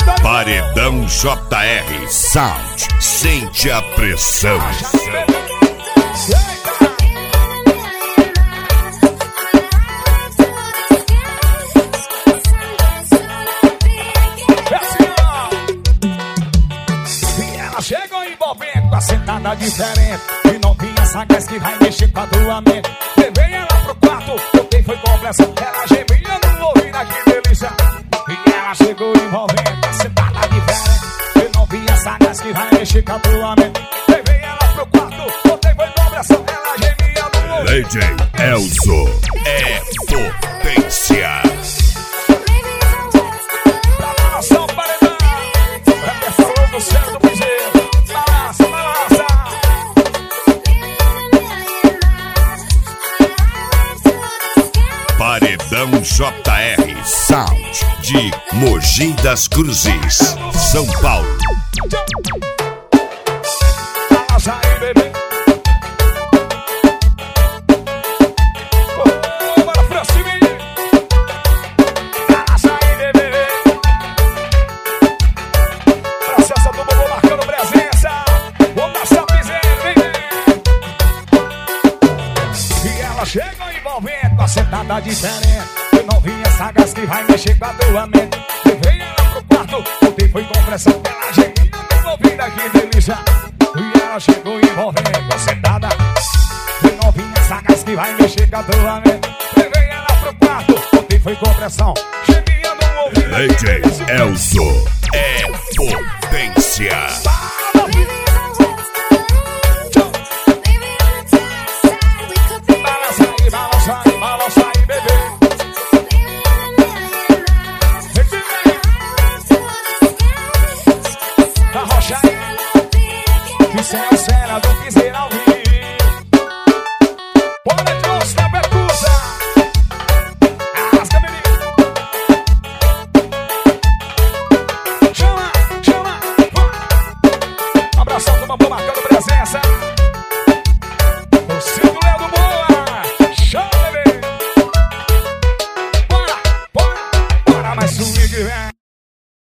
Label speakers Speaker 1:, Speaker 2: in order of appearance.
Speaker 1: Paredão JR Sound, sente a pressão.
Speaker 2: E ela chegou envolvendo com a sentada diferente, e não vinha sagaz que vai mexer com a tua mente. Levei ela pro quarto, botei foi complexão. Ela gemia no ouvido, que delícia. E ela chegou envolvendo com a sentada diferente, e não vinha sagaz que vai mexer com a tua mente. Levei ela pro quarto, botei foi complexão. Ela gemia no ouvido.
Speaker 1: DJ Elzo é potência.
Speaker 2: Balança o paredão, repertório do céu do piseiro. Balança, balança.
Speaker 1: Paredão JR Sound de Mogi das Cruzes, São Paulo.
Speaker 2: Balança aí, bebê. Bora pra cima. Balança aí, bebê. Processa do Bobo marcando presença. Vamos passar o piseiro, bebê. E ela chega envolvendo com a sentada diferente, eu não vinha sagaz que vai mexer com a tua mente. Levei ela pro quarto, botei foi com pressão. Ela gemia no ouvido, que delícia. E ela chegou envolvendo com a sentada, eu não vinha sagaz que vai mexer com a tua mente. Levei ela pro quarto, botei foi com pressão. Gemia no ouvido,
Speaker 1: DJ Elzo é potência.
Speaker 2: Balança aí, bebê. Arrocha aí. Que cena do piseiro ao vivo. Bora,